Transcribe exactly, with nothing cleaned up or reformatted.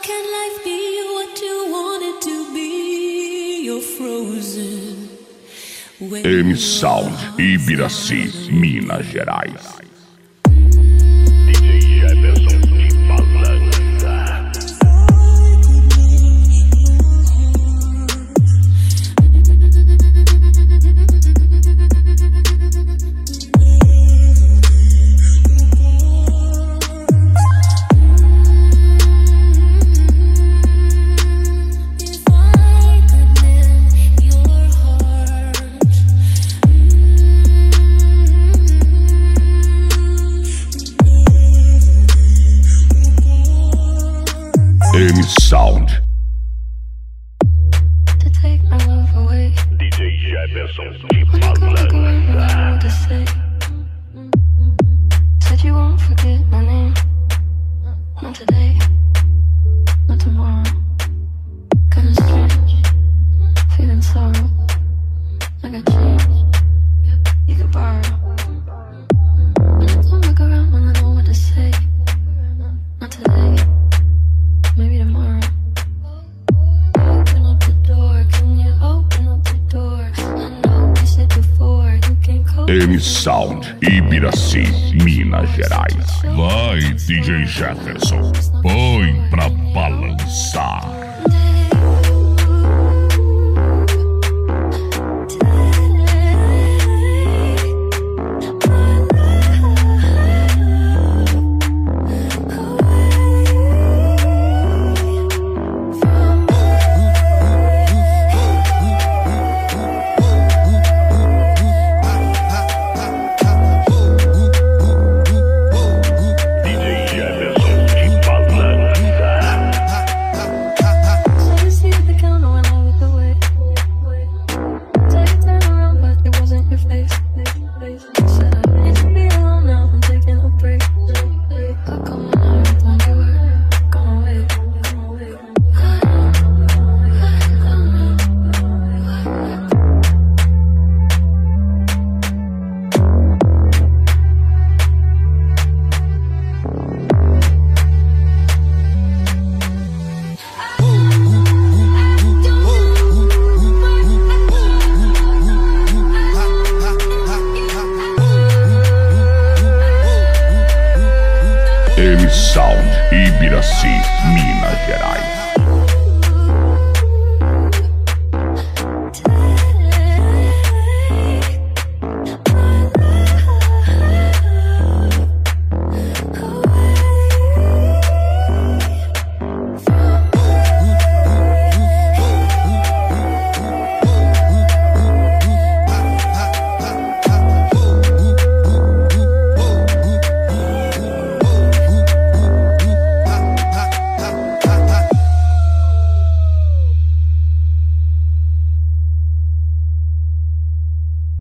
can life be what you want it to be? You're frozen. M Sound, Ibiraci, Minas Gerais. D J Jefferson de Balança. M Sound. To take my love away. D J Jefferson de Balança. Said you won't forget my name. Not today, not tomorrow. Kinda strange, feeling sorrow. I got change, you could borrow. When I don't look around, when I know what to say. Not today, maybe tomorrow. Open up the door, can you open up the door? I know we said before, you can't cope. M Sound, Ibiraci, Minas Gerais. Vai, D J Jefferson, põe pra balançar. M Sound, Ibiraci, Minas